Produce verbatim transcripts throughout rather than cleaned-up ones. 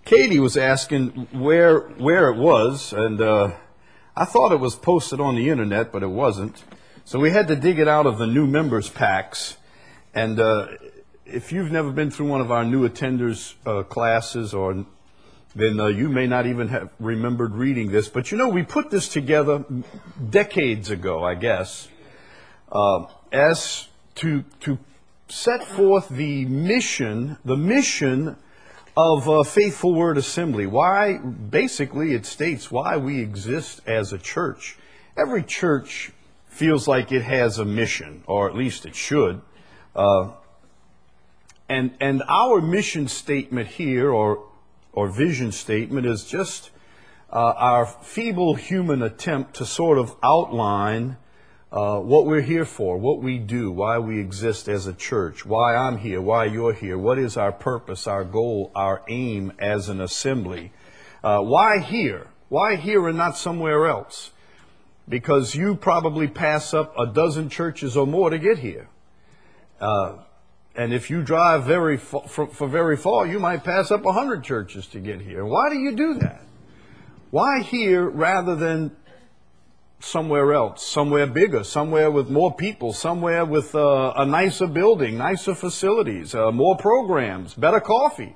Katie was asking where where it was, and uh, I thought it was posted on the internet, but it wasn't. So we had to dig it out of the new members packs. And uh, if you've never been through one of our new attenders uh, classes, or then uh, you may not even have remembered reading this. But you know, we put this together decades ago, I guess, uh, as to to set forth the mission, the mission of uh, Faithful Word Assembly. Why, basically, it states why we exist as a church. Every church feels like it has a mission, or at least it should. Uh, and and our mission statement here, or or vision statement, is just uh, our feeble human attempt to sort of outline Uh, what we're here for, what we do, why we exist as a church, why I'm here, why you're here, what is our purpose, our goal, our aim as an assembly. Uh, why here? Why here and not somewhere else? Because you probably pass up a dozen churches or more to get here. Uh, and if you drive very fa- for, for very far, you might pass up a hundred churches to get here. Why do you do that? Why here rather than somewhere else, somewhere bigger, somewhere with more people, somewhere with uh, a nicer building, nicer facilities, uh, more programs, better coffee?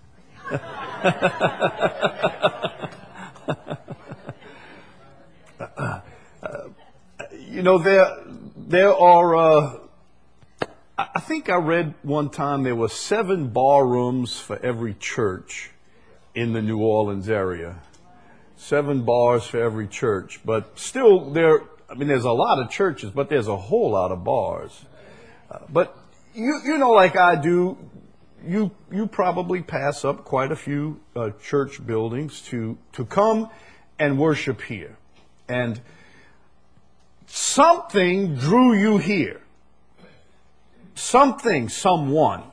uh, you know, there, there are, uh, I think I read one time there were seven bar rooms for every church in the New Orleans area. Seven bars for every church, but still there, I mean, there's a lot of churches, but there's a whole lot of bars. Uh, but you, you know, like I do, you, you probably pass up quite a few uh, church buildings to, to come and worship here. And something drew you here. Something, someone.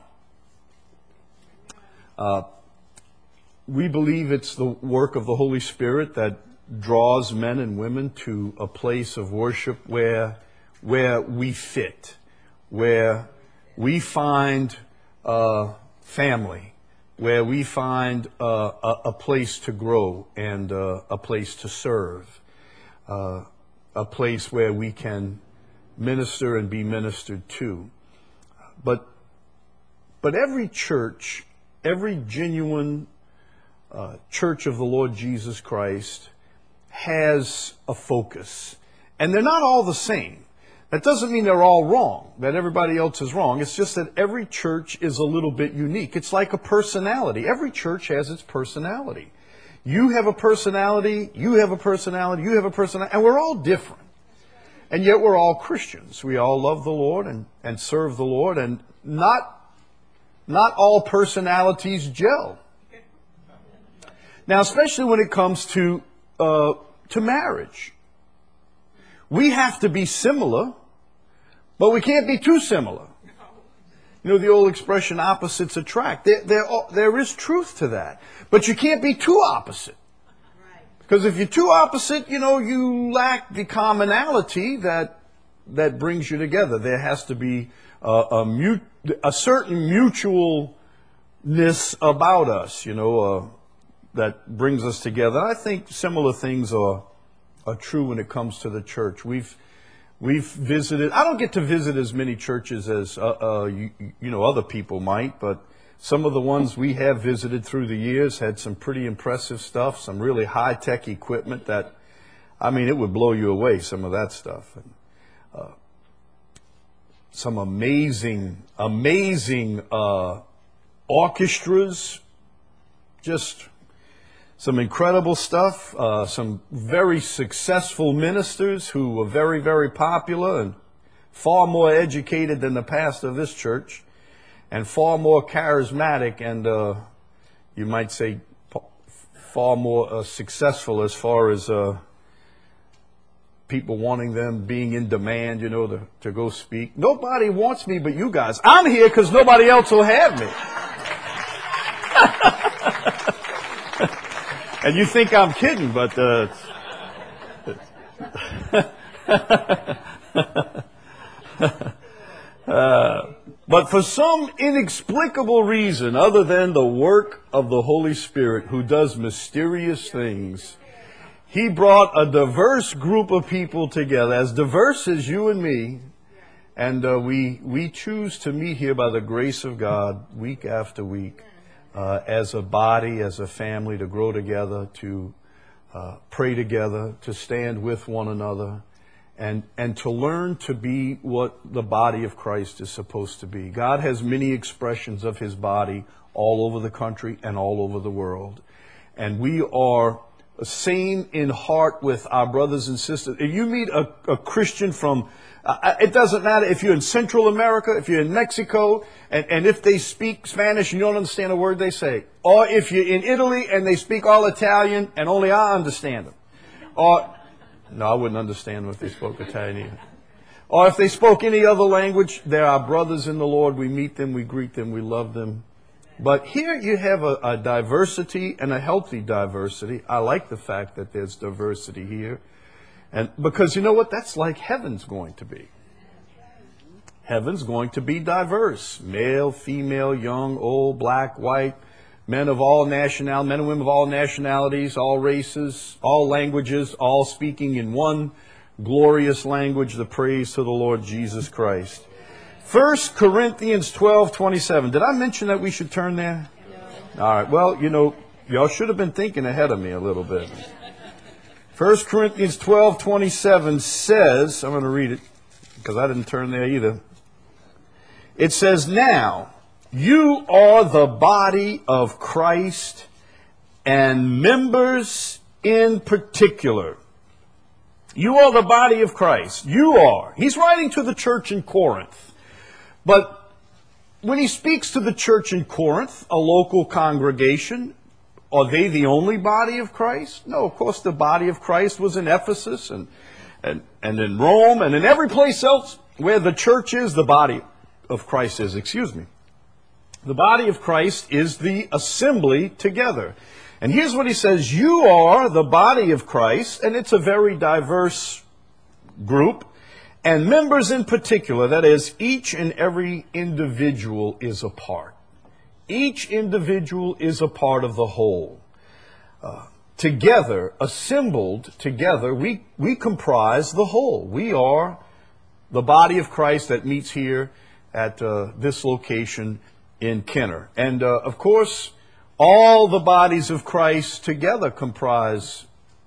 Uh, We believe it's the work of the Holy Spirit that draws men and women to a place of worship where, where we fit, where we find uh, family, where we find uh, a, a place to grow and uh, a place to serve, uh, a place where we can minister and be ministered to. But, but every church, every genuine Uh, Church of the Lord Jesus Christ has a focus. And they're not all the same. That doesn't mean they're all wrong, that everybody else is wrong. It's just that every church is a little bit unique. It's like a personality. Every church has its personality. You have a personality, you have a personality, you have a personality, and we're all different. And yet we're all Christians. We all love the Lord and, and serve the Lord, and not, not all personalities gel. Now, especially when it comes to uh, to marriage. We have to be similar, but we can't be too similar. You know the old expression, opposites attract. There, there, there is truth to that. But you can't be too opposite. Because if you're too opposite, you know, you lack the commonality that that brings you together. There has to be a, a, mut, a certain mutualness about us, you know, uh, that brings us together. I think similar things are are true when it comes to the church. We've we've visited. I don't get to visit as many churches as uh, uh, you, you know other people might, but some of the ones we have visited through the years had some pretty impressive stuff. Some really high tech equipment that, I mean, it would blow you away. Some of that stuff. And, uh, some amazing, amazing uh, orchestras. Just some incredible stuff, uh, some very successful ministers who were very, very popular and far more educated than the pastor of this church, and far more charismatic and, uh, you might say, far more uh, successful as far as uh, people wanting them, being in demand, you know, to, to go speak. Nobody wants me but you guys. I'm here because nobody else will have me. And you think I'm kidding, but uh, uh, but But for some inexplicable reason, other than the work of the Holy Spirit who does mysterious things, He brought a diverse group of people together, as diverse as you and me. And uh, we we choose to meet here by the grace of God week after week uh, as a body, as a family, to grow together, to uh, pray together, to stand with one another, and and to learn to be what the body of Christ is supposed to be. God has many expressions of His body all over the country and all over the world. And we are same in heart with our brothers and sisters. If you meet a, a Christian from Uh, it doesn't matter if you're in Central America, if you're in Mexico, and, and if they speak Spanish and you don't understand a word they say. Or if you're in Italy and they speak all Italian and only I understand them. Or, no, I wouldn't understand them if they spoke Italian either. Or if they spoke any other language, they're our brothers in the Lord. We meet them, we greet them, we love them. But here you have a, a diversity and a healthy diversity. I like the fact that there's diversity here. And because you know what? That's like heaven's going to be. Heaven's going to be diverse. Male, female, young, old, black, white, men of all nationalities, men and women of all nationalities, all races, all languages, all speaking in one glorious language, the praise to the Lord Jesus Christ. First Corinthians twelve twenty-seven. Did I mention that we should turn there? No. All right. Well, you know, y'all should have been thinking ahead of me a little bit. First Corinthians twelve twenty-seven says, I'm going to read it because I didn't turn there either. It says, now you are the body of Christ and members in particular. You are the body of Christ. You are. He's writing to the church in Corinth. But when he speaks to the church in Corinth, a local congregation, are they the only body of Christ? No, of course the body of Christ was in Ephesus and, and, and in Rome and in every place else where the church is, the body of Christ is, excuse me. The body of Christ is the assembly together. And here's what he says, you are the body of Christ, and it's a very diverse group, and members in particular, that is, each and every individual is a part. Each individual is a part of the whole. Uh, together, assembled together, we, we comprise the whole. We are the body of Christ that meets here at uh, this location in Kenner. And, uh, of course, all the bodies of Christ together comprise,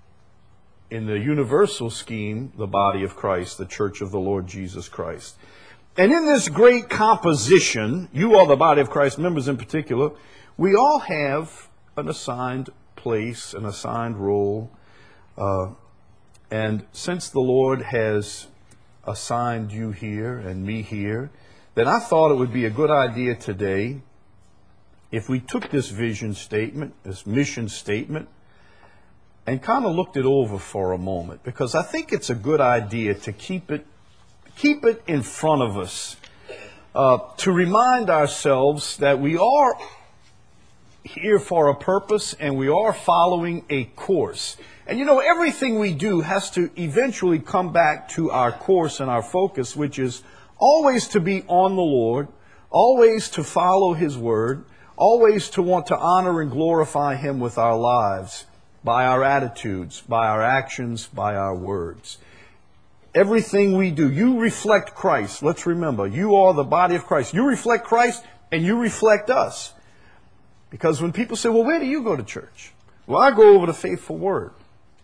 in the universal scheme, the body of Christ, the church of the Lord Jesus Christ. And in this great composition, you are the body of Christ, members in particular, we all have an assigned place, an assigned role. Uh, and since the Lord has assigned you here and me here, then I thought it would be a good idea today if we took this vision statement, this mission statement, and kind of looked it over for a moment. Because I think it's a good idea to keep it Keep it in front of us uh, to remind ourselves that we are here for a purpose and we are following a course. And you know, everything we do has to eventually come back to our course and our focus, which is always to be on the Lord, always to follow His Word, always to want to honor and glorify Him with our lives, by our attitudes, by our actions, by our words. Everything we do, you reflect Christ. Let's remember, you are the body of Christ. You reflect Christ and you reflect us. Because when people say, well, where do you go to church? Well, I go over to Faithful Word.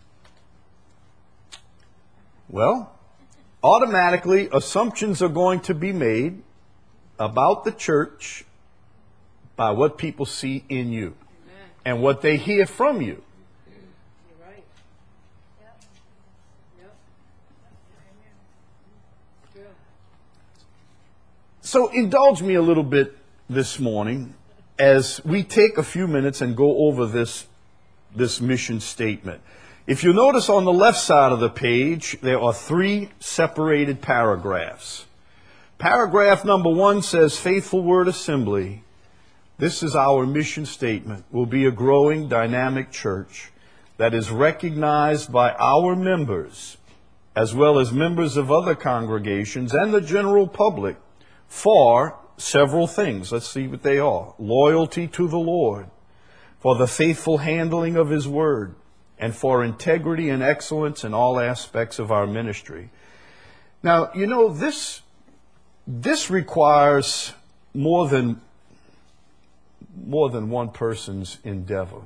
Well, automatically assumptions are going to be made about the church by what people see in you and what they hear from you. So indulge me a little bit this morning as we take a few minutes and go over this, this mission statement. If you notice on the left side of the page, there are three separated paragraphs. Paragraph number one says, Faithful Word Assembly. This is our mission statement. Will be a growing, dynamic church that is recognized by our members, as well as members of other congregations and the general public, for several things. Let's see what they are. Loyalty to the Lord, for the faithful handling of His Word, and for integrity and excellence in all aspects of our ministry. Now, you know, this, this requires more than, more than one person's endeavor.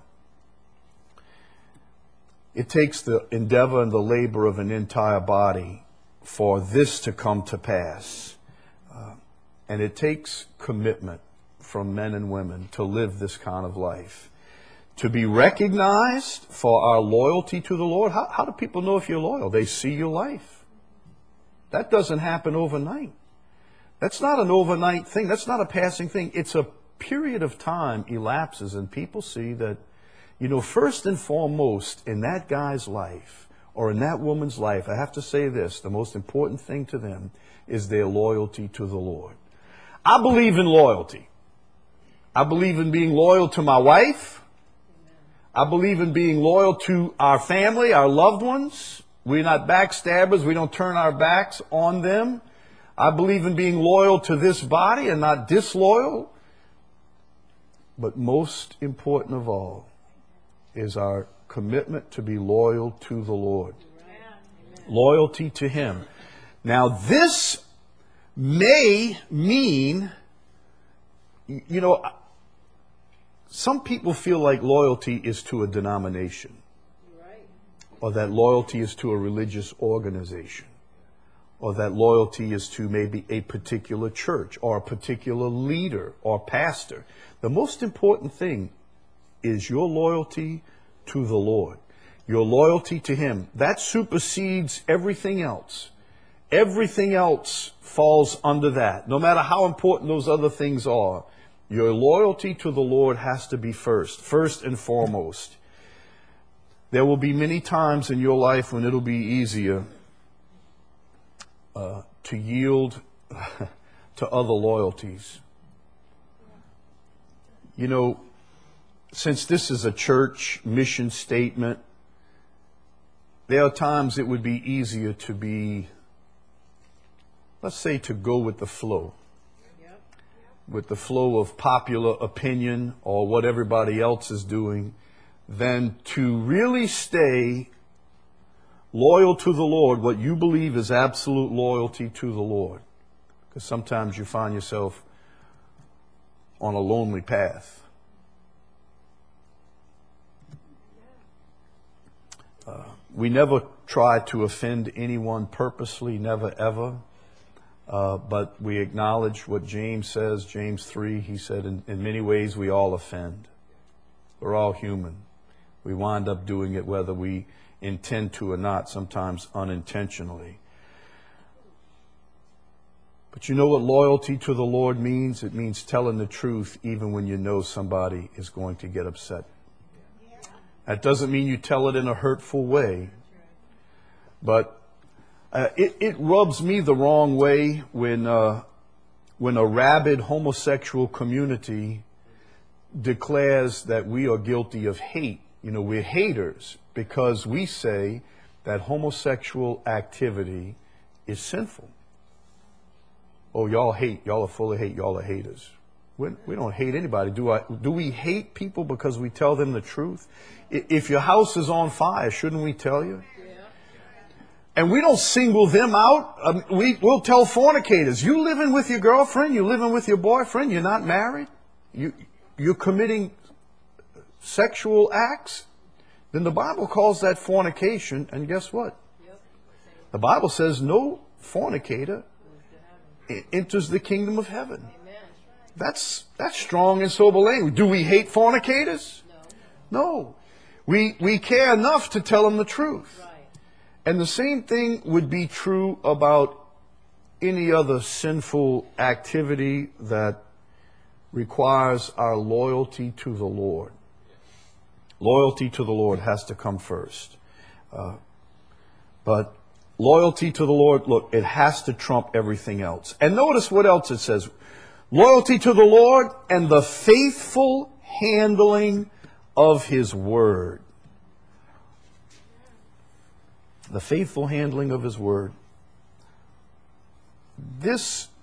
It takes the endeavor and the labor of an entire body for this to come to pass. Uh, and it takes commitment from men and women to live this kind of life. To be recognized for our loyalty to the Lord. How, how do people know if you're loyal? They see your life. That doesn't happen overnight. That's not an overnight thing. That's not a passing thing. It's a period of time elapses and people see that, you know, first and foremost in that guy's life or in that woman's life, I have to say this, the most important thing to them is their loyalty to the Lord. I believe in loyalty. I believe in being loyal to my wife. I believe in being loyal to our family, our loved ones. We're not backstabbers. We don't turn our backs on them. I believe in being loyal to this body and not disloyal. But most important of all is our commitment to be loyal to the Lord. Loyalty to Him. Now this may mean, you know, some people feel like loyalty is to a denomination, or that loyalty is to a religious organization, or that loyalty is to maybe a particular church or a particular leader or pastor. The most important thing is your loyalty to the Lord, your loyalty to Him. That supersedes everything else. Everything else falls under that. No matter how important those other things are, your loyalty to the Lord has to be first, first and foremost. There will be many times in your life when it'll be easier uh, to yield to other loyalties. You know, since this is a church mission statement, there are times it would be easier to be, let's say, to go with the flow. With the flow of popular opinion or what everybody else is doing, than to really stay loyal to the Lord, what you believe is absolute loyalty to the Lord. Because sometimes you find yourself on a lonely path. Uh, we never try to offend anyone purposely, never ever. Uh, but we acknowledge what James says, James three, he said, in, in many ways we all offend. We're all human. We wind up doing it whether we intend to or not, sometimes unintentionally. But you know what loyalty to the Lord means? It means telling the truth even when you know somebody is going to get upset. That doesn't mean you tell it in a hurtful way, but Uh, it, it rubs me the wrong way when uh, when a rabid homosexual community declares that we are guilty of hate. You know, we're haters because we say that homosexual activity is sinful. Oh, y'all hate. Y'all are full of hate. Y'all are haters. We, we don't hate anybody. Do I? Do we hate people because we tell them the truth? If your house is on fire, shouldn't we tell you? And we don't single them out. Um, we, we'll tell fornicators, you living with your girlfriend, you living with your boyfriend, you're not married, you, you're committing sexual acts, then the Bible calls that fornication, and guess what? The Bible says no fornicator enters the kingdom of heaven. That's, that's strong and sober language. Do we hate fornicators? No. We, we care enough to tell them the truth. And the same thing would be true about any other sinful activity that requires our loyalty to the Lord. Loyalty to the Lord has to come first. Uh, but loyalty to the Lord, look, it has to trump everything else. And notice what else it says. Loyalty to the Lord and the faithful handling of His Word. The faithful handling of His Word. This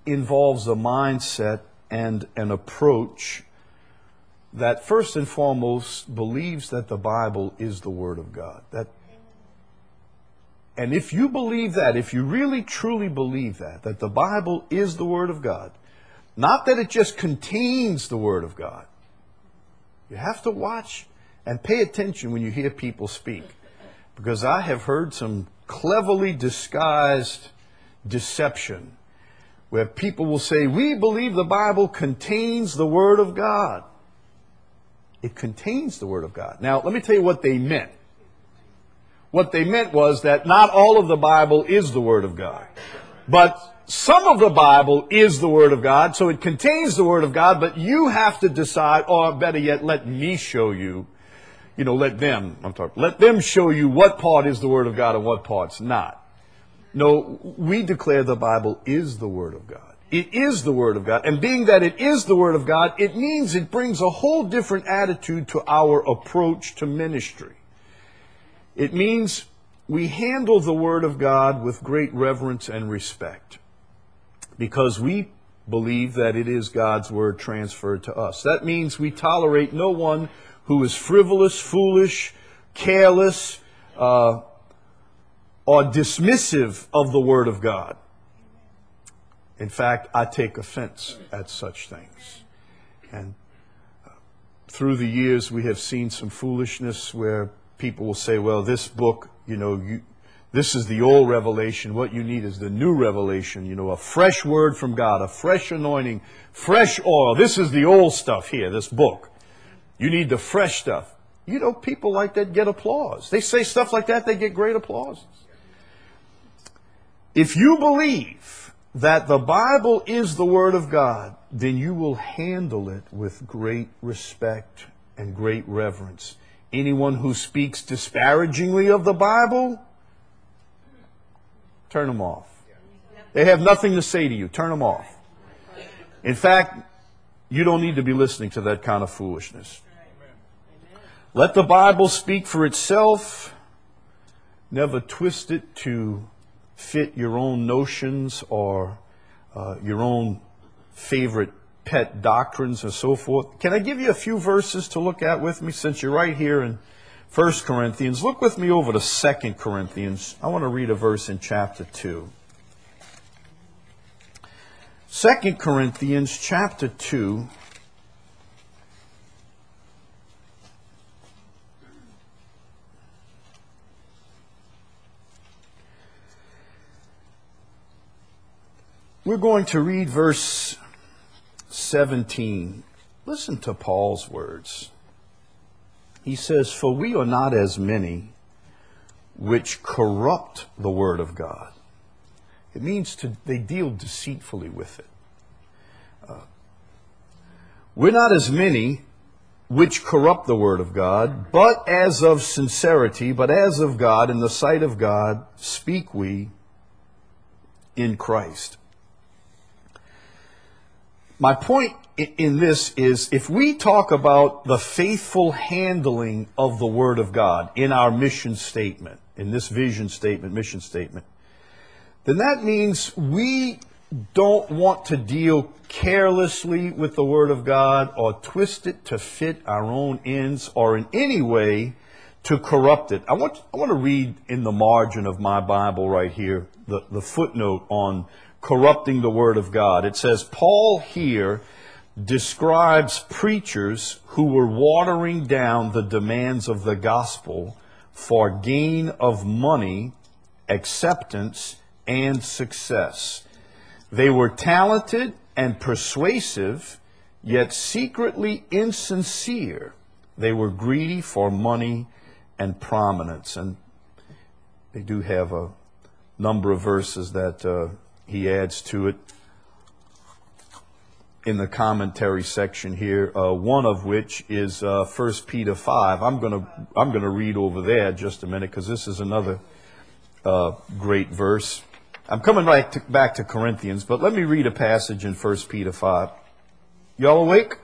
involves a mindset and an approach that first and foremost believes that the Bible is the Word of God. That, and if you believe that, if you really truly believe that, that the Bible is the Word of God, not that it just contains the Word of God, you have to watch and pay attention when you hear people speak. Because I have heard some cleverly disguised deception where people will say, we believe the Bible contains the Word of God. It contains the Word of God. Now, let me tell you what they meant. What they meant was that not all of the Bible is the Word of God. But some of the Bible is the Word of God, so it contains the Word of God, but you have to decide, or better yet, let me show you, you know, let them, I'm talking, let them show you what part is the Word of God and what part's not. No, we declare the Bible is the Word of God. It is the Word of God. And being that it is the Word of God, it means it brings a whole different attitude to our approach to ministry. It means we handle the Word of God with great reverence and respect because we believe that it is God's Word transferred to us. That means we tolerate no one who is frivolous, foolish, careless, uh, or dismissive of the Word of God. In fact, I take offense at such things. And uh, through the years, we have seen some foolishness where people will say, well, this book, you know, you, this is the old revelation. What you need is the new revelation, you know, a fresh word from God, a fresh anointing, fresh oil. This is the old stuff here, this book. You need the fresh stuff. You know, people like that get applause. They say stuff like that, they get great applause. If you believe that the Bible is the Word of God, then you will handle it with great respect and great reverence. Anyone who speaks disparagingly of the Bible, turn them off. They have nothing to say to you. Turn them off. In fact, you don't need to be listening to that kind of foolishness. Let the Bible speak for itself. Never twist it to fit your own notions or uh, your own favorite pet doctrines and so forth. Can I give you a few verses to look at with me since you're right here in First Corinthians? Look with me over to Second Corinthians. I want to read a verse in chapter two. Second Corinthians chapter two. We're going to read verse seventeen. Listen to Paul's words. He says, for we are not as many which corrupt the word of God. It means to they deal deceitfully with it. Uh, we're not as many which corrupt the word of God, but as of sincerity, but as of God, in the sight of God, speak we in Christ. My point in this is if we talk about the faithful handling of the Word of God in our mission statement, in this vision statement, mission statement, then that means we don't want to deal carelessly with the Word of God or twist it to fit our own ends or in any way to corrupt it. I want, I want to read in the margin of my Bible right here, the, the footnote on corrupting the Word of God. It says, Paul here describes preachers who were watering down the demands of the gospel for gain of money, acceptance, and success. They were talented and persuasive, yet secretly insincere. They were greedy for money and prominence. And they do have a number of verses that uh, he adds to it in the commentary section here, uh, one of which is uh, First Peter five. I'm going to I'm going to read over there just a minute because this is another uh, great verse. I'm coming right to, back to Corinthians, but let me read a passage in First Peter five. Y'all awake?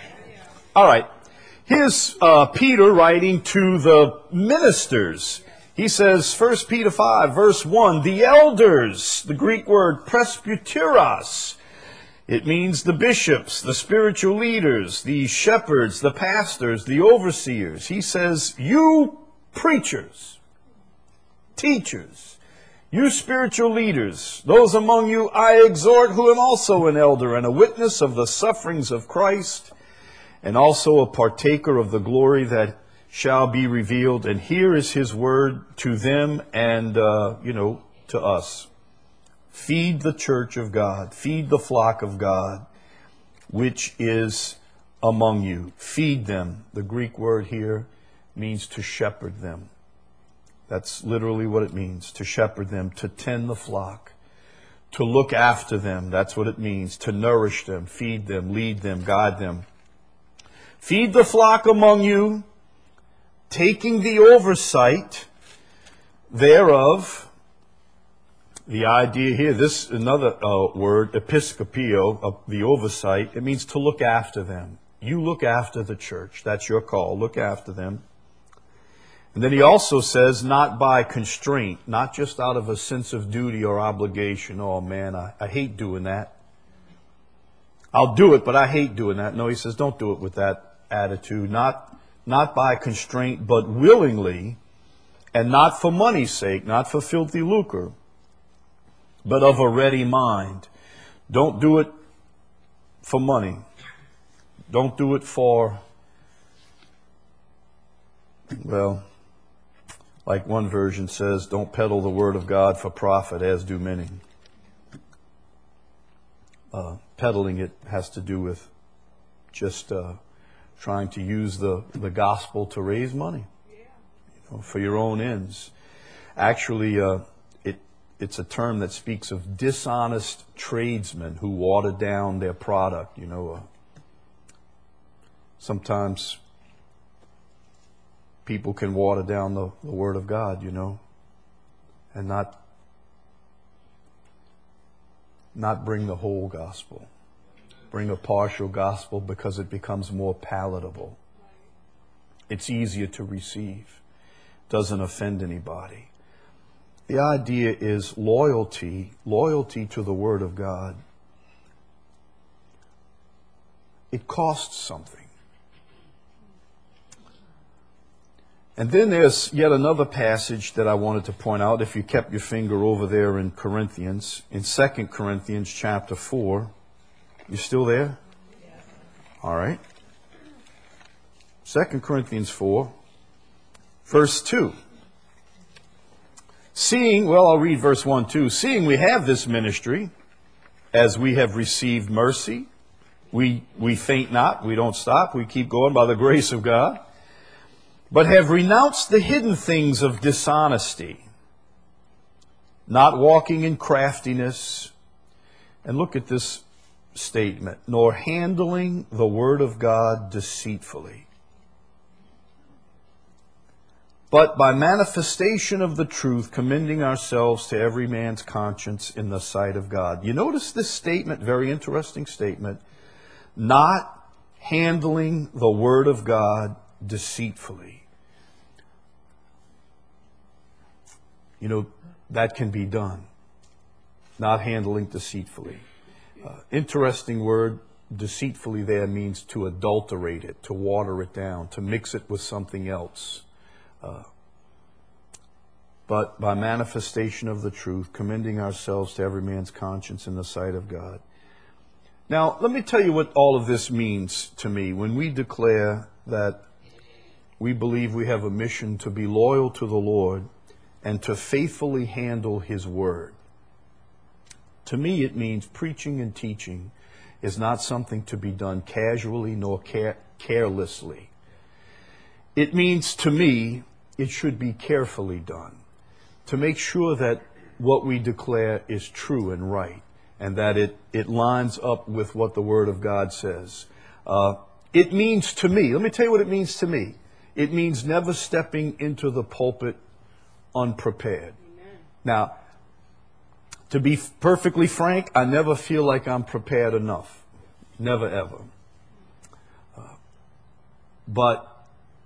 All right. Here's uh, Peter writing to the ministers. He says, First Peter five, verse one, the elders, the Greek word presbyteros. It means the bishops, the spiritual leaders, the shepherds, the pastors, the overseers. He says, you preachers, teachers, you spiritual leaders, those among you I exhort, who am also an elder and a witness of the sufferings of Christ, and also a partaker of the glory that shall be revealed. And here is his word to them and, uh, you know, to us. Feed the church of God. Feed the flock of God, which is among you. Feed them. The Greek word here means to shepherd them. That's literally what it means, to shepherd them, to tend the flock, to look after them. That's what it means, to nourish them, feed them, lead them, guide them. Feed the flock among you, taking the oversight thereof. The idea here, this another uh, word, episkopio, uh, the oversight, it means to look after them. You look after the church. That's your call. Look after them. And then he also says, not by constraint, not just out of a sense of duty or obligation. Oh man, I, I hate doing that. I'll do it, but I hate doing that. No, he says, don't do it with that attitude. Not, not by constraint, but willingly, and not for money's sake, not for filthy lucre, but of a ready mind. Don't do it for money. Don't do it for, well, like one version says, don't peddle the word of God for profit, as do many. Uh, peddling it has to do with just uh, trying to use the, the gospel to raise money, you know, for your own ends. Actually, uh, it it's a term that speaks of dishonest tradesmen who water down their product. You know, uh, sometimes people can water down the, the Word of God, you know, and not not bring the whole gospel. Bring a partial gospel because it becomes more palatable. It's easier to receive. Doesn't offend anybody. The idea is loyalty, loyalty to the Word of God. It costs something. And then there's yet another passage that I wanted to point out, if you kept your finger over there in Corinthians, in Second Corinthians chapter four. You still there? All right. Second Corinthians four, verse two. Seeing, well, I'll read verse one, too. Seeing we have this ministry, as we have received mercy, we, we faint not, we don't stop, we keep going by the grace of God, but have renounced the hidden things of dishonesty, not walking in craftiness. And look at this statement, nor handling the word of God deceitfully, but by manifestation of the truth, commending ourselves to every man's conscience in the sight of God. You notice this statement, very interesting statement, not handling the word of God deceitfully. You know, that can be done. Not handling deceitfully. Uh, interesting word, deceitfully there means to adulterate it, to water it down, to mix it with something else. Uh, but by manifestation of the truth, commending ourselves to every man's conscience in the sight of God. Now, let me tell you what all of this means to me. When we declare that we believe we have a mission to be loyal to the Lord and to faithfully handle His Word, to me it means preaching and teaching is not something to be done casually nor care- carelessly. It means to me it should be carefully done to make sure that what we declare is true and right and that it, it lines up with what the Word of God says. Uh, it means to me, let me tell you what it means to me. It means never stepping into the pulpit unprepared. Amen. Now, to be perfectly frank, I never feel like I'm prepared enough. Never, ever. Uh, but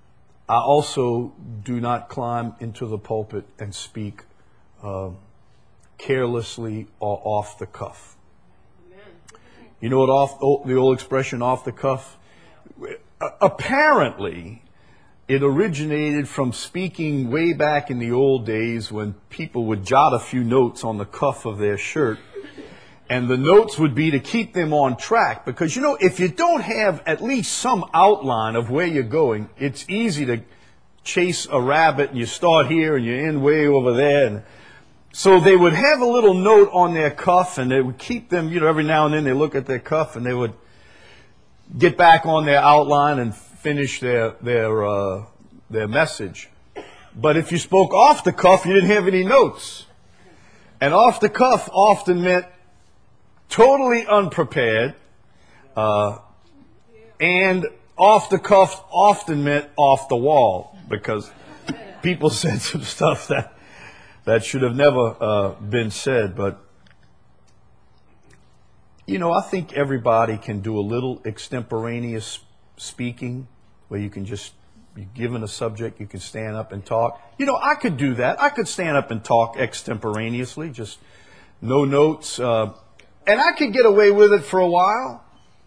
I also do not climb into the pulpit and speak uh, carelessly or off the cuff. You know what off the old expression, off the cuff? Apparently, it originated from speaking way back in the old days when people would jot a few notes on the cuff of their shirt. And the notes would be to keep them on track. Because, you know, if you don't have at least some outline of where you're going, it's easy to chase a rabbit and you start here and you end way over there. And so they would have a little note on their cuff and they would keep them, you know, every now and then they look at their cuff and they would get back on their outline and finish their, their, uh, their message. But if you spoke off the cuff, you didn't have any notes. And off the cuff often meant totally unprepared, uh, and off the cuff often meant off the wall, because people said some stuff that that should have never uh, been said. But you know, I think everybody can do a little extemporaneous speaking, where you can just, you're given a subject, you can stand up and talk. You know, I could do that. I could stand up and talk extemporaneously, just no notes. Uh, And I could get away with it for a while.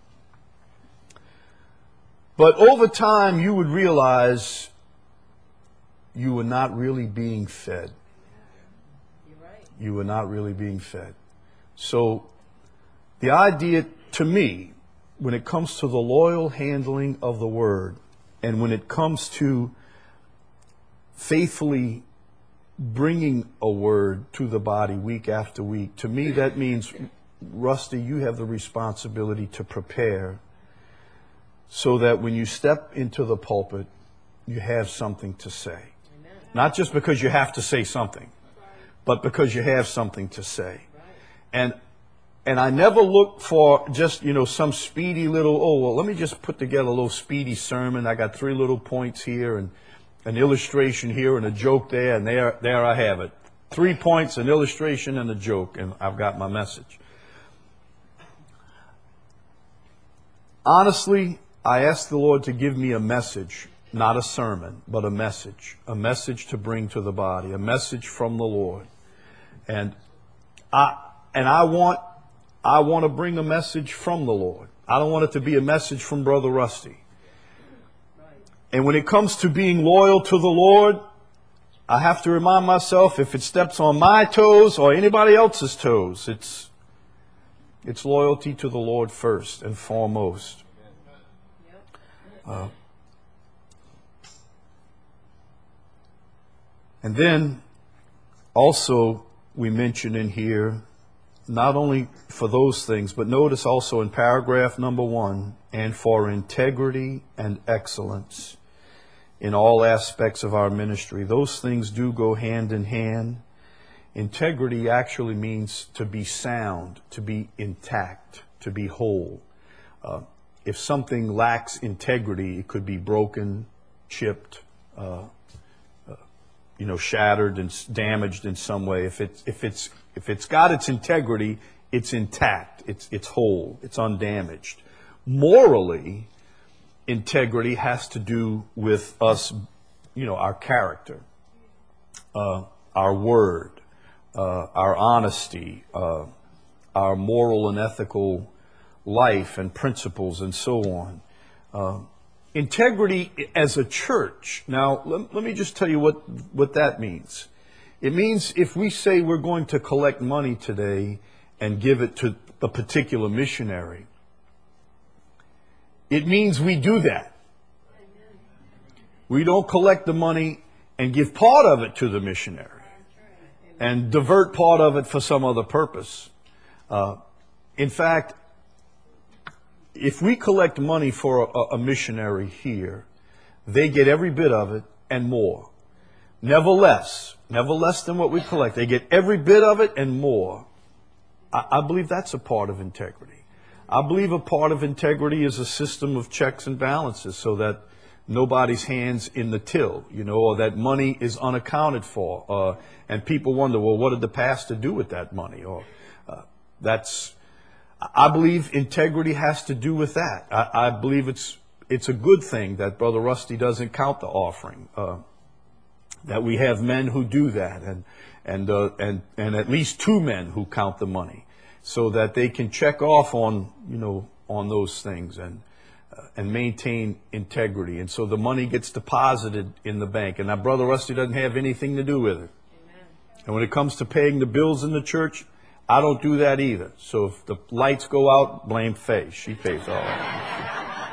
But over time, you would realize you were not really being fed. You're right. You were not really being fed. So the idea, to me, when it comes to the loyal handling of the word, and when it comes to faithfully bringing a word to the body week after week, to me that means, Rusty, you have the responsibility to prepare so that when you step into the pulpit, you have something to say. Amen. Not just because you have to say something, but because you have something to say. Right. And and I never look for just, you know, some speedy little, oh, well, let me just put together a little speedy sermon. I got three little points here and an illustration here and a joke there, and there, there I have it. Three points, an illustration, and a joke, and I've got my message. Honestly, I asked the Lord to give me a message, not a sermon, but a message, a message to bring to the body, a message from the Lord. And I, and I want, I want to bring a message from the Lord. I don't want it to be a message from Brother Rusty. And when it comes to being loyal to the Lord, I have to remind myself, if it steps on my toes or anybody else's toes, it's It's loyalty to the Lord first and foremost. Uh, and then also we mention in here, not only for those things, but notice also in paragraph number one, and for integrity and excellence in all aspects of our ministry. Those things do go hand in hand. Integrity actually means to be sound, to be intact, to be whole. Uh, if something lacks integrity, it could be broken, chipped, uh, uh, you know, shattered and damaged in some way. If it's if it's if it's got its integrity, it's intact, it's it's whole, it's undamaged. Morally, integrity has to do with us, you know, our character, uh, our word. Uh, our honesty, uh, our moral and ethical life and principles and so on. Uh, integrity as a church. Now, let, let me just tell you what, what that means. It means if we say we're going to collect money today and give it to a particular missionary, it means we do that. We don't collect the money and give part of it to the missionary and divert part of it for some other purpose. Uh, in fact, if we collect money for a, a missionary here, they get every bit of it and more. Never less. Never less than what we collect. They get every bit of it and more. I, I believe that's a part of integrity. I believe a part of integrity is a system of checks and balances so that nobody's hands in the till, you know, or that money is unaccounted for. Uh, and people wonder, well, what did the pastor do with that money? Or uh, that's, I believe integrity has to do with that. I, I believe it's it's a good thing that Brother Rusty doesn't count the offering. Uh, that we have men who do that, and and uh, and and at least two men who count the money, so that they can check off on you know on those things and uh, and maintain integrity. And so the money gets deposited in the bank, and now Brother Rusty doesn't have anything to do with it. Amen. And when it comes to paying the bills in the church, I don't do that either. So if the lights go out, blame Faye. She pays all that.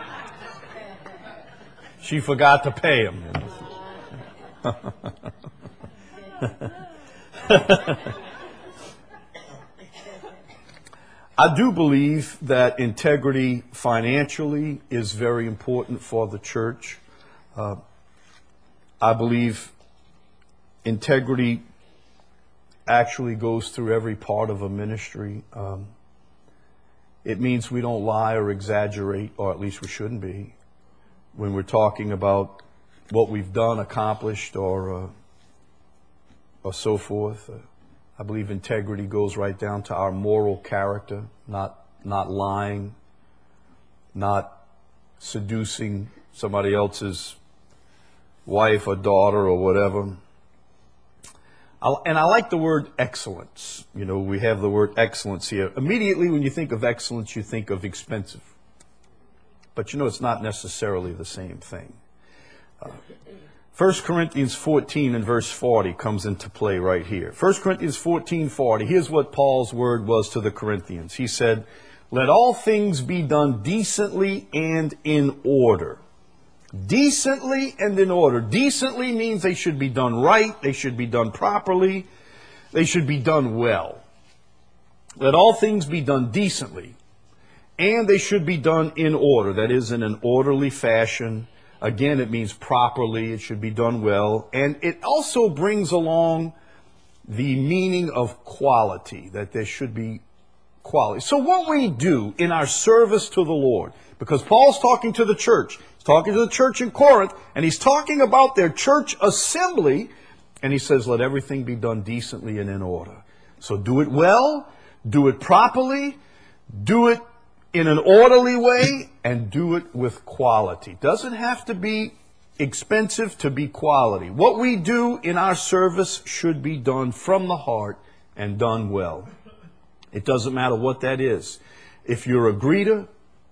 She forgot to pay them. I do believe that integrity financially is very important for the church. Uh, I believe integrity actually goes through every part of a ministry. Um, it means we don't lie or exaggerate, or at least we shouldn't be, when we're talking about what we've done, accomplished, or uh, or so forth. Uh, I believe integrity goes right down to our moral character, not not lying, not seducing somebody else's wife or daughter or whatever. I, and I like the word excellence. You know, we have the word excellence here. Immediately when you think of excellence, you think of expensive. But you know, it's not necessarily the same thing. Uh, First Corinthians fourteen and verse forty comes into play right here. First Corinthians fourteen forty. Here's what Paul's word was to the Corinthians. He said, "Let all things be done decently and in order." Decently and in order. Decently means they should be done right. They should be done properly. They should be done well. Let all things be done decently, and they should be done in order. That is, in an orderly fashion. Again, it means properly. It should be done well. And it also brings along the meaning of quality, that there should be quality. So what we do in our service to the Lord, because Paul's talking to the church, he's talking to the church in Corinth, and he's talking about their church assembly, and he says, let everything be done decently and in order. So do it well, do it properly, do it in an orderly way, and do it with quality. Doesn't have to be expensive to be quality. What we do in our service should be done from the heart and done well. It doesn't matter what that is. If you're a greeter,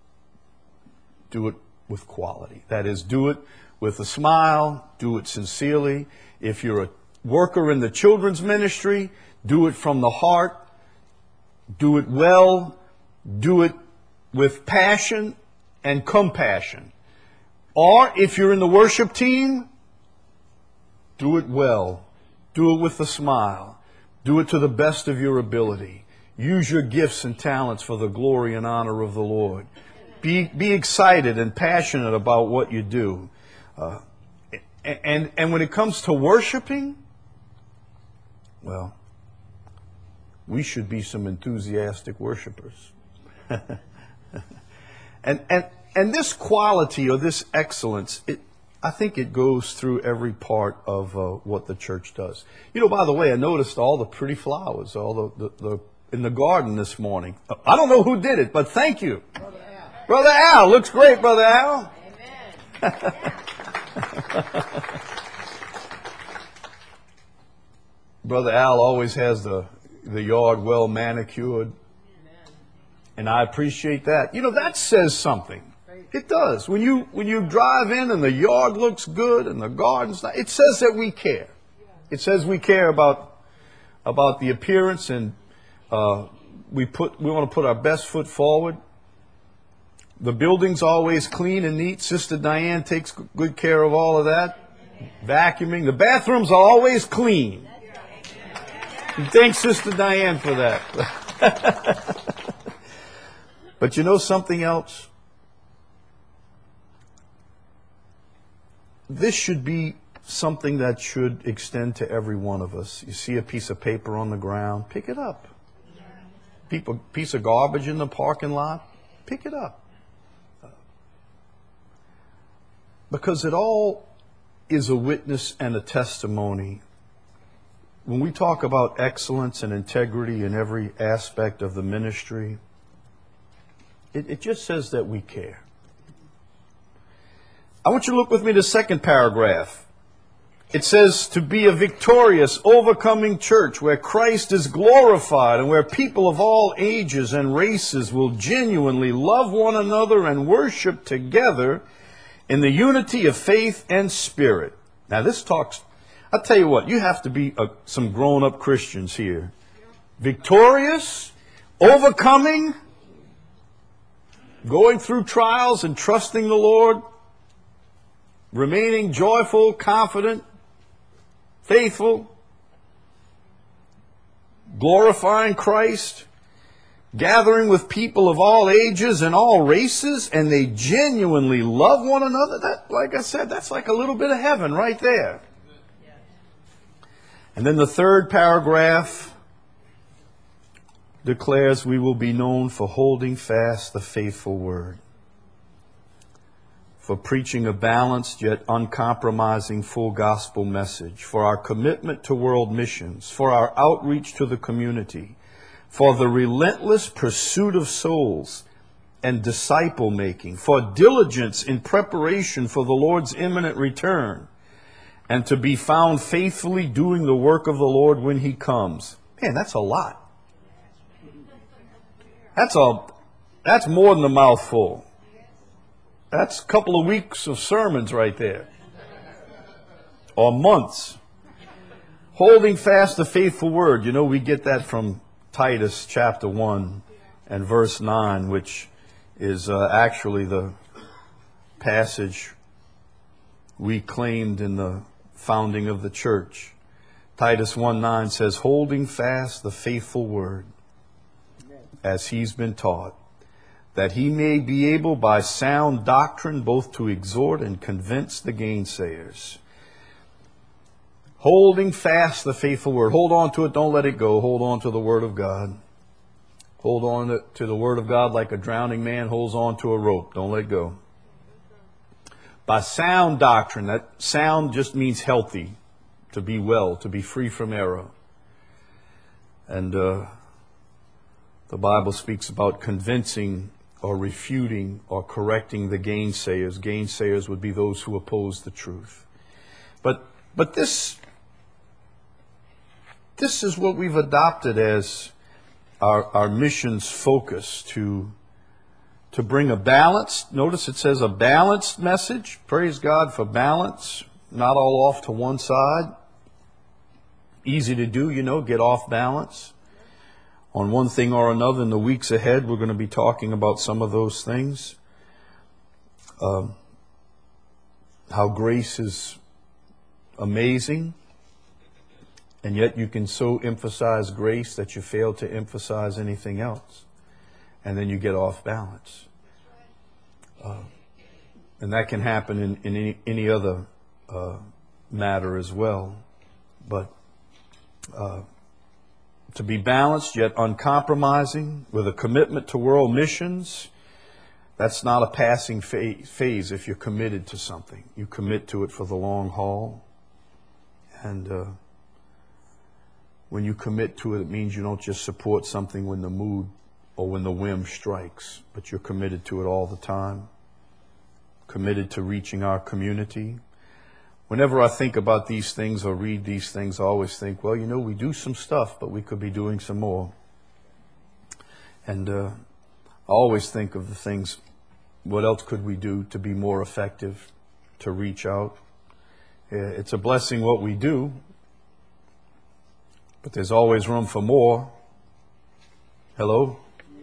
do it with quality. That is, do it with a smile, do it sincerely. If you're a worker in the children's ministry, do it from the heart, do it well, do it with passion and compassion. Or if you're in the worship team, do it well. Do it with a smile. Do it to the best of your ability. Use your gifts and talents for the glory and honor of the Lord. Be, be excited and passionate about what you do. Uh, and, and when it comes to worshiping, well, we should be some enthusiastic worshipers. and, and, and this quality or this excellence, it, I think it goes through every part of uh, what the church does. You know, by the way, I noticed all the pretty flowers, all the, the, the in the garden this morning. I don't know who did it, but thank you. Brother Al. Brother Al. Looks great, Brother Al. Amen. Brother Al always has the, the yard well manicured. Amen. And I appreciate that. You know, that says something. It does. When you when you drive in and the yard looks good and the garden's nice, it says that we care. It says we care about about the appearance, and uh, we put we want to put our best foot forward. The building's always clean and neat. Sister Diane takes good care of all of that. Vacuuming. The bathrooms are always clean. And thanks, Sister Diane, for that. But you know something else? This should be something that should extend to every one of us. You see a piece of paper on the ground, pick it up. People, piece of garbage in the parking lot, pick it up. Because it all is a witness and a testimony. When we talk about excellence and integrity in every aspect of the ministry, it, it just says that we care. I want you to look with me to the second paragraph. It says to be a victorious, overcoming church where Christ is glorified and where people of all ages and races will genuinely love one another and worship together in the unity of faith and spirit. Now this talks, I'll tell you what, you have to be a, some grown-up Christians here. Victorious, overcoming, going through trials and trusting the Lord, remaining joyful, confident, faithful, glorifying Christ, gathering with people of all ages and all races, and they genuinely love one another. That, like I said, that's like a little bit of heaven right there. And then the third paragraph declares we will be known for holding fast the faithful word, for preaching a balanced yet uncompromising full gospel message, for our commitment to world missions, for our outreach to the community, for the relentless pursuit of souls and disciple making, for diligence in preparation for the Lord's imminent return, and to be found faithfully doing the work of the Lord when He comes. Man, that's a lot. That's a, that's more than a mouthful. That's a couple of weeks of sermons right there. Or months. Holding fast the faithful word. You know, we get that from Titus chapter one and verse nine, which is uh, actually the passage we claimed in the founding of the church. Titus one nine says, holding fast the faithful word as he's been taught, that he may be able by sound doctrine both to exhort and convince the gainsayers. Holding fast the faithful word. Hold on to it. Don't let it go. Hold on to the word of God. Hold on to the word of God like a drowning man holds on to a rope. Don't let go. By sound doctrine. That sound just means healthy. To be well. To be free from error. And uh, the Bible speaks about convincing or refuting or correcting the gainsayers. Gainsayers would be those who oppose the truth. But but this this is what we've adopted as our our mission's focus, to to bring a balanced, notice it says a balanced message. Praise God for balance, not all off to one side. Easy to do, you know, get off balance on one thing or another. In the weeks ahead, we're going to be talking about some of those things. Um, how grace is amazing, and yet you can so emphasize grace that you fail to emphasize anything else, and then you get off balance. Uh, and that can happen in, in any, any other uh, matter as well. But uh, to be balanced yet uncompromising with a commitment to world missions, that's not a passing phase if you're committed to something. You commit to it for the long haul. And uh, when you commit to it, it means you don't just support something when the mood or when the whim strikes, but you're committed to it all the time. Committed to reaching our community. Whenever I think about these things or read these things, I always think, well, you know, we do some stuff, but we could be doing some more. And uh, I always think of the things, what else could we do to be more effective, to reach out? It's a blessing what we do, but there's always room for more. Hello?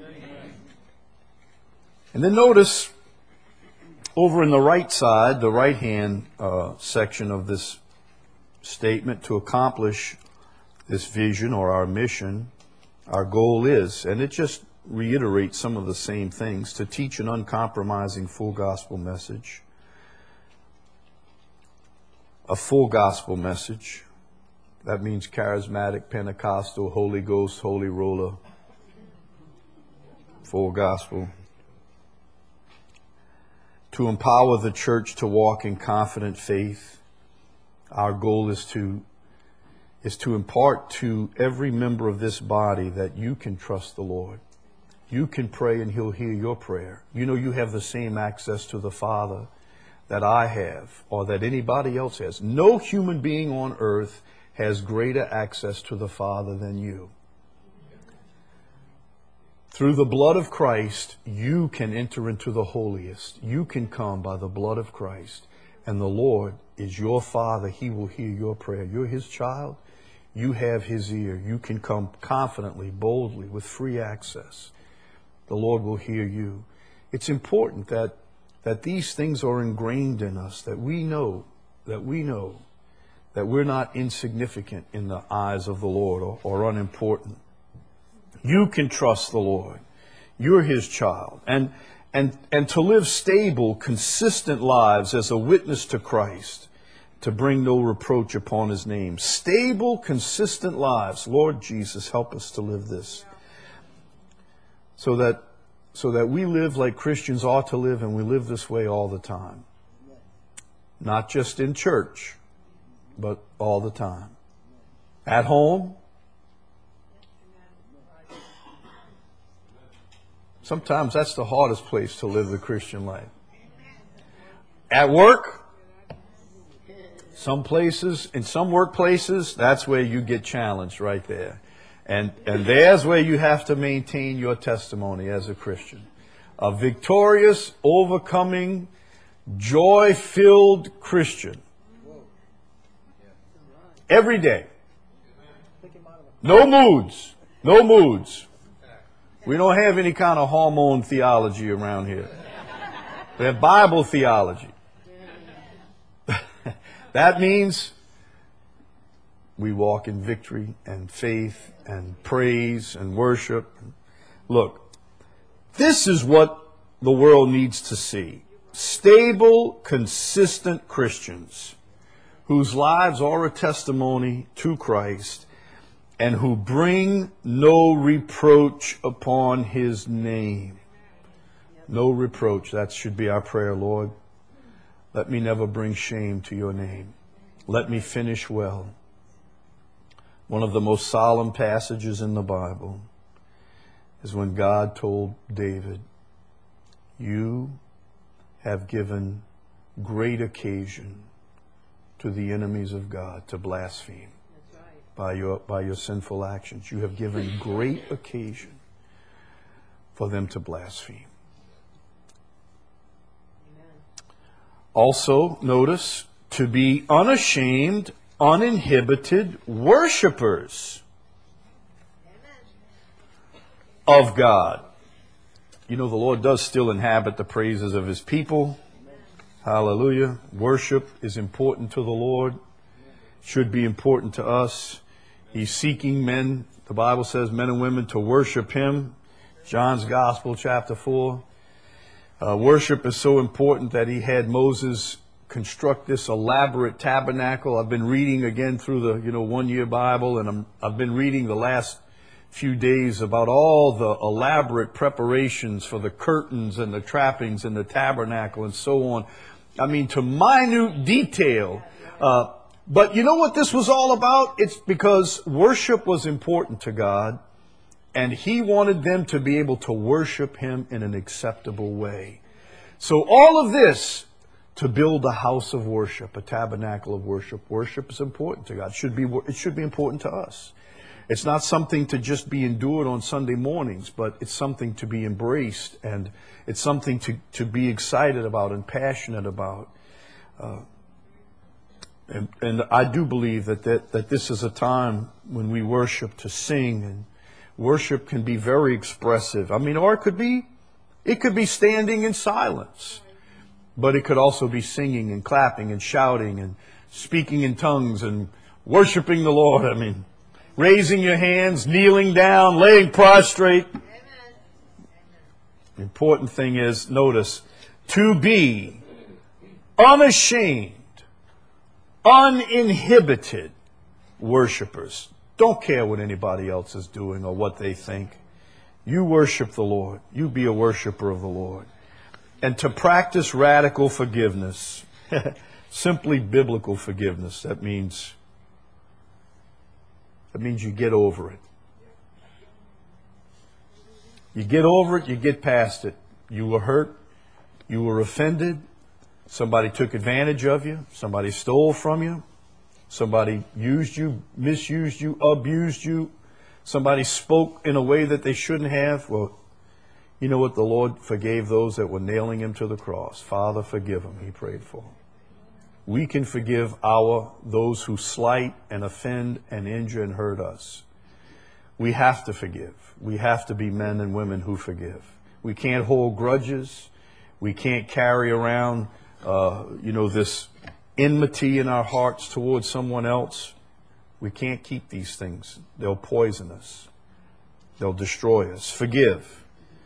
And then notice, over in the right side, the right-hand uh, section of this statement, to accomplish this vision or our mission, our goal is, and it just reiterates some of the same things, to teach an uncompromising full gospel message. A full gospel message. That means charismatic, Pentecostal, Holy Ghost, Holy Roller. Full gospel. To empower the church to walk in confident faith. Our goal is to is to impart to every member of this body that you can trust the Lord. You can pray and He'll hear your prayer. You know you have the same access to the Father that I have or that anybody else has. No human being on earth has greater access to the Father than you. Through the blood of Christ, you can enter into the holiest. You can come by the blood of Christ. And the Lord is your Father. He will hear your prayer. You're His child. You have His ear. You can come confidently, boldly, with free access. The Lord will hear you. It's important that, that these things are ingrained in us, that we know, that we know that we're not insignificant in the eyes of the Lord or, or unimportant. You can trust the Lord. You're His child. And, and, and to live stable, consistent lives as a witness to Christ, to bring no reproach upon His name. Stable, consistent lives. Lord Jesus, help us to live this. So that, so that we live like Christians ought to live, and we live this way all the time. Not just in church, but all the time. At home. Sometimes that's the hardest place to live the Christian life. At work, some places, in some workplaces, that's where you get challenged right there. And, and there's where you have to maintain your testimony as a Christian. A victorious, overcoming, joy-filled Christian. Every day. No moods. No moods. We don't have any kind of hormone theology around here. We have Bible theology. That means we walk in victory and faith and praise and worship. Look, this is what the world needs to see. Stable, consistent Christians whose lives are a testimony to Christ and who bring no reproach upon His name. No reproach. That should be our prayer, Lord. Let me never bring shame to your name. Let me finish well. One of the most solemn passages in the Bible is when God told David, you have given great occasion to the enemies of God to blaspheme. That's right. By your, by your sinful actions. You have given great occasion for them to blaspheme. Also, notice, to be unashamed, uninhibited worshipers of God. You know, the Lord does still inhabit the praises of His people. Hallelujah. Worship is important to the Lord. Should be important to us. He's seeking men, the Bible says, men and women to worship Him. John's Gospel, chapter four. Uh, worship is so important that He had Moses construct this elaborate tabernacle. I've been reading again through the, you know, one-year Bible, and I'm, I've been reading the last few days about all the elaborate preparations for the curtains and the trappings and the tabernacle and so on. I mean, to minute detail. Uh, but you know what this was all about? It's because worship was important to God. And He wanted them to be able to worship Him in an acceptable way. So all of this to build a house of worship, a tabernacle of worship. Worship is important to God. It should be, it should be important to us. It's not something to just be endured on Sunday mornings, but it's something to be embraced, and it's something to, to be excited about and passionate about. Uh, and, and I do believe that, that, that this is a time when we worship to sing, and worship can be very expressive. I mean, or it could be, it could be standing in silence. But it could also be singing and clapping and shouting and speaking in tongues and worshiping the Lord. I mean, raising your hands, kneeling down, laying prostrate. Amen. The important thing is, notice, to be unashamed, uninhibited worshipers. Don't care what anybody else is doing or what they think. You worship the Lord. You be a worshiper of the Lord. And to practice radical forgiveness, simply biblical forgiveness, that means, that means you get over it. You get over it, you get past it. You were hurt, you were offended, Somebody took advantage of you. Somebody stole from you. Somebody used you, misused you, abused you. Somebody spoke in a way that they shouldn't have. Well, you know what? The Lord forgave those that were nailing him to the cross. Father, forgive them, he prayed for. We can forgive our those who slight and offend and injure and hurt us. We have to forgive. We have to be men and women who forgive. We can't hold grudges. We can't carry around, uh, you know, this enmity in our hearts towards someone else. We can't keep these things. They'll poison us. They'll destroy us. Forgive.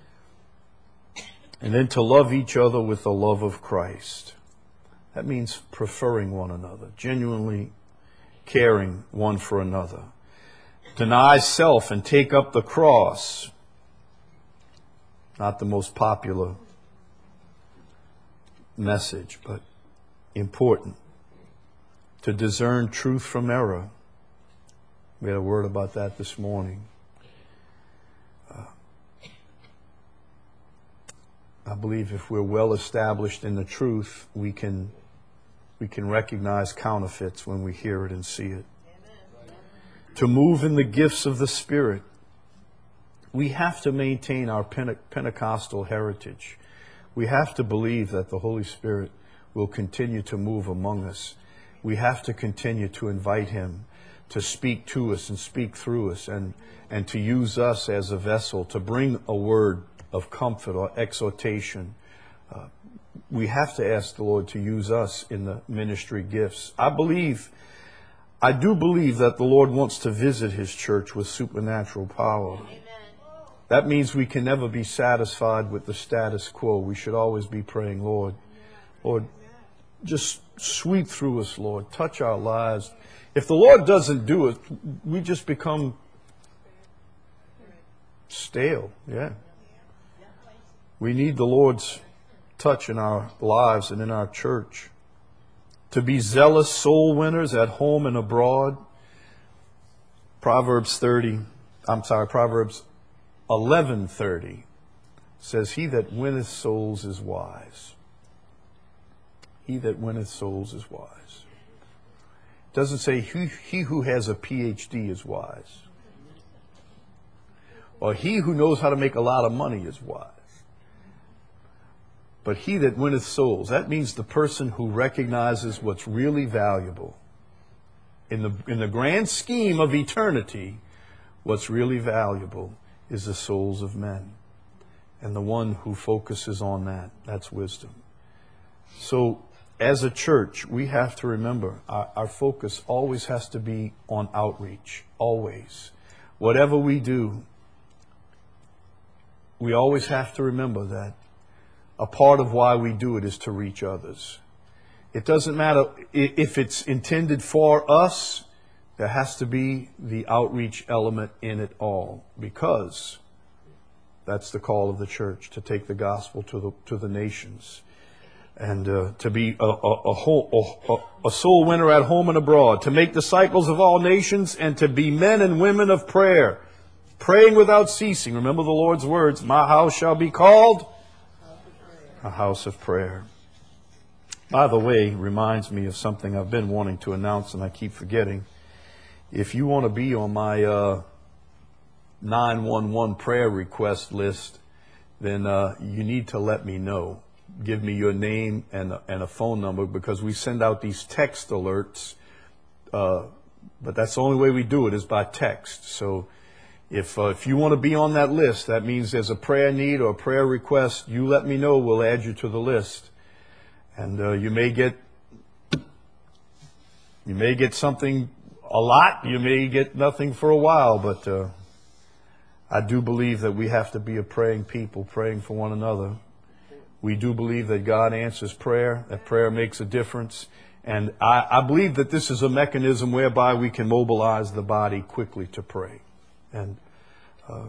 And then to love each other with the love of Christ. That means preferring one another, genuinely caring one for another. Deny self and take up the cross. Not the most popular message, but important. To discern truth from error. We had a word about that this morning. Uh, I believe if we're well established in the truth, we can we can recognize counterfeits when we hear it and see it. Amen. To move in the gifts of the Spirit, we have to maintain our Pente- Pentecostal heritage. We have to believe that the Holy Spirit will continue to move among us. We have to continue to invite him to speak to us and speak through us and, and to use us as a vessel to bring a word of comfort or exhortation. Uh, we have to ask the Lord to use us in the ministry gifts. I believe, I do believe that the Lord wants to visit his church with supernatural power. Amen. That means we can never be satisfied with the status quo. We should always be praying, Lord, Lord, just sweep through us, Lord. Touch our lives. If the Lord doesn't do it, we just become stale. Yeah. We need the Lord's touch in our lives and in our church. To be zealous soul winners at home and abroad. Proverbs thirty, I'm sorry, Proverbs eleven thirty says, he that winneth souls is wise. He that winneth souls is wise. It doesn't say he, he who has a P H D is wise. Or he who knows how to make a lot of money is wise. But he that winneth souls, that means the person who recognizes what's really valuable. In the, in the grand scheme of eternity, what's really valuable is the souls of men. And the one who focuses on that, that's wisdom. So, as a church, we have to remember our, our focus always has to be on outreach. Always. Whatever we do, we always have to remember that a part of why we do it is to reach others. It doesn't matter if it's intended for us, there has to be the outreach element in it all, because that's the call of the church, to take the gospel to the to the nations. And uh, to be a, a, a, whole, a, a soul winner at home and abroad, to make disciples of all nations, and to be men and women of prayer, praying without ceasing. Remember the Lord's words, my house shall be called a house of prayer. By the way, reminds me of something I've been wanting to announce and I keep forgetting. If you want to be on my uh, nine one one prayer request list, then uh, you need to let me know. Give me your name and a, and a phone number, because we send out these text alerts, uh, but that's the only way we do it is by text. So if uh, if you want to be on that list, that means there's a prayer need or a prayer request, you let me know, we'll add you to the list. And uh, you may get you may get something a lot, you may get nothing for a while, but uh, I do believe that we have to be a praying people, praying for one another. We do believe that God answers prayer, that prayer makes a difference. And I, I believe that this is a mechanism whereby we can mobilize the body quickly to pray. And uh,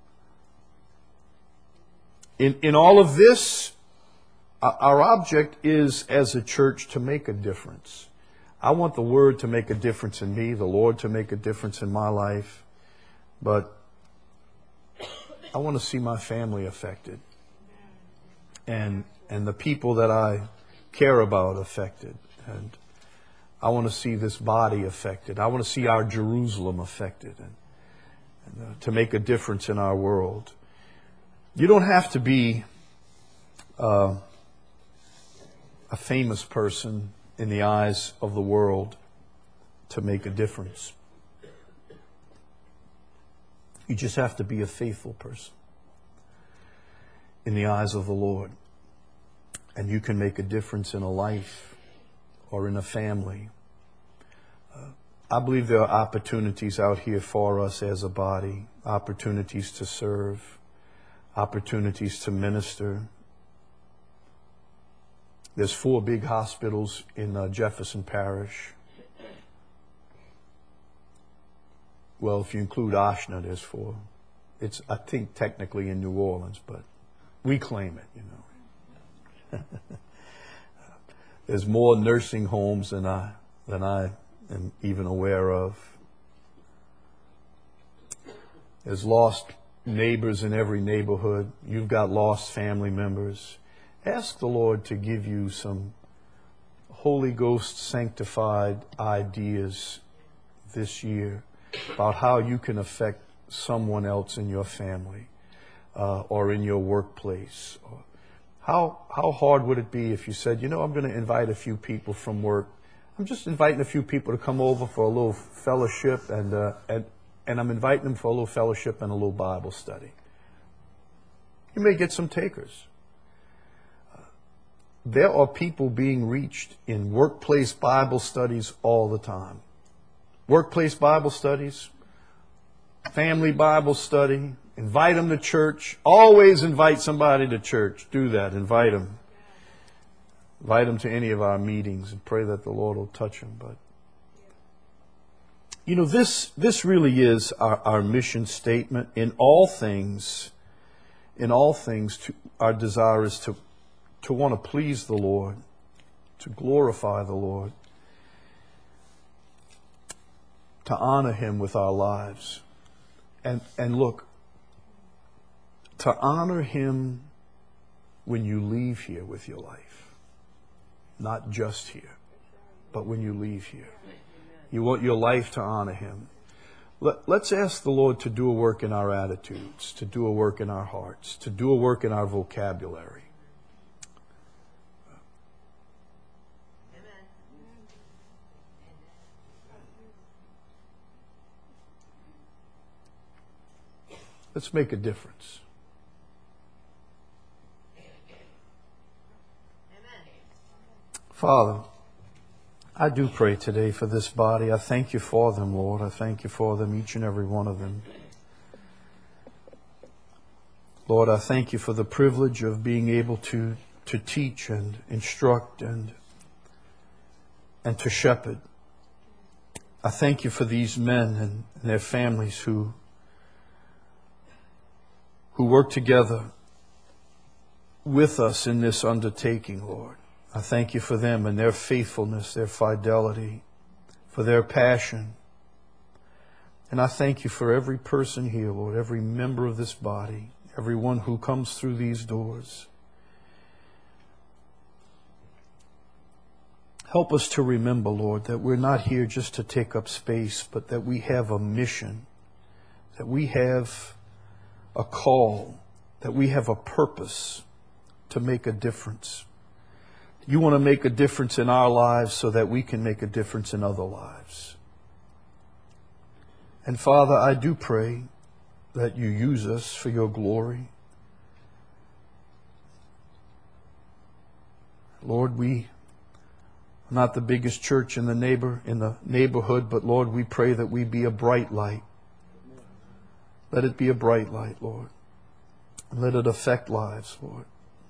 in, in all of this, our object is, as a church, to make a difference. I want the Word to make a difference in me, the Lord to make a difference in my life. But I want to see my family affected. And and the people that I care about affected. And I want to see this body affected. I want to see our Jerusalem affected and, and uh, to make a difference in our world. You don't have to be uh, a famous person in the eyes of the world to make a difference. You just have to be a faithful person in the eyes of the Lord. And you can make a difference in a life or in a family. Uh, I believe there are opportunities out here for us as a body, opportunities to serve, opportunities to minister. There's four big hospitals in uh, Jefferson Parish. Well, if you include Oshner, there's four. It's, I think, technically in New Orleans, but we claim it, you know. There's more nursing homes than I than I am even aware of. There's lost neighbors in every neighborhood. You've got lost family members. Ask the Lord to give you some Holy Ghost sanctified ideas this year about how you can affect someone else in your family uh, or in your workplace. How how hard would it be if you said, you know, I'm going to invite a few people from work. I'm just inviting a few people to come over for a little fellowship, and uh, and and I'm inviting them for a little fellowship and a little Bible study. You may get some takers. Uh, there are people being reached in workplace Bible studies all the time. Workplace Bible studies, family Bible study, invite them to church. Always invite somebody to church. Do that. Invite them. Invite them to any of our meetings and pray that the Lord will touch them. But, you know, this this really is our, our mission statement. In all things, in all things, to, our desire is to, to want to please the Lord, to glorify the Lord, to honor Him with our lives. And and look, to honor Him when you leave here with your life. Not just here, but when you leave here. You want your life to honor Him. Let, let's ask the Lord to do a work in our attitudes, to do a work in our hearts, to do a work in our vocabulary. Let's make a difference. Father, I do pray today for this body. I thank you for them, Lord. I thank you for them, each and every one of them. Lord, I thank you for the privilege of being able to, to teach and instruct and, and to shepherd. I thank you for these men and their families who who work together with us in this undertaking, Lord. I thank you for them and their faithfulness, their fidelity, for their passion. And I thank you for every person here, Lord, every member of this body, everyone who comes through these doors. Help us to remember, Lord, that we're not here just to take up space, but that we have a mission, that we have a call, that we have a purpose to make a difference. You want to make a difference in our lives so that we can make a difference in other lives. And Father, I do pray that you use us for your glory. Lord, we are not the biggest church in the neighbor in the neighborhood, but Lord, we pray that we be a bright light. Let it be a bright light, Lord. And let it affect lives, Lord.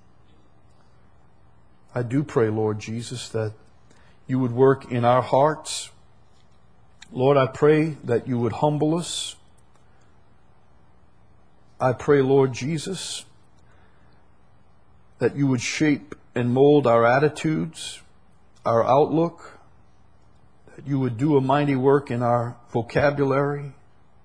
I do pray, Lord Jesus, that you would work in our hearts. Lord, I pray that you would humble us. I pray, Lord Jesus, that you would shape and mold our attitudes, our outlook, that you would do a mighty work in our vocabulary.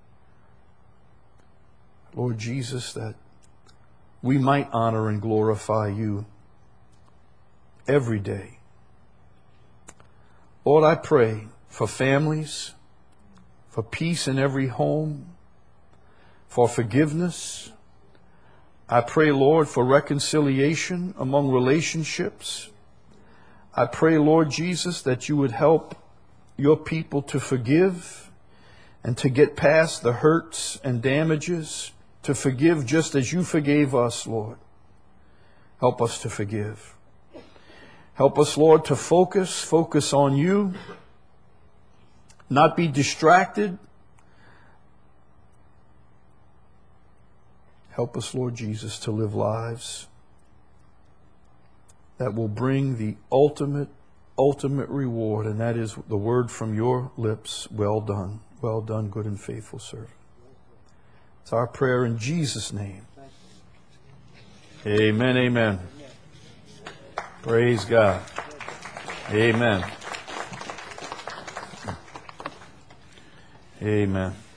Lord Jesus, that we might honor and glorify you every day. Lord, I pray for families, for peace in every home, for forgiveness. I pray, Lord, for reconciliation among relationships. I pray, Lord Jesus, that you would help your people to forgive and to get past the hurts and damages, to forgive just as you forgave us, Lord. Help us to forgive. Help us, Lord, to focus, focus on you, not be distracted. Help us, Lord Jesus, to live lives that will bring the ultimate, ultimate reward, and that is the word from your lips, well done, well done, good and faithful servant. It's our prayer in Jesus' name. Amen, amen. Praise God. Amen. Amen.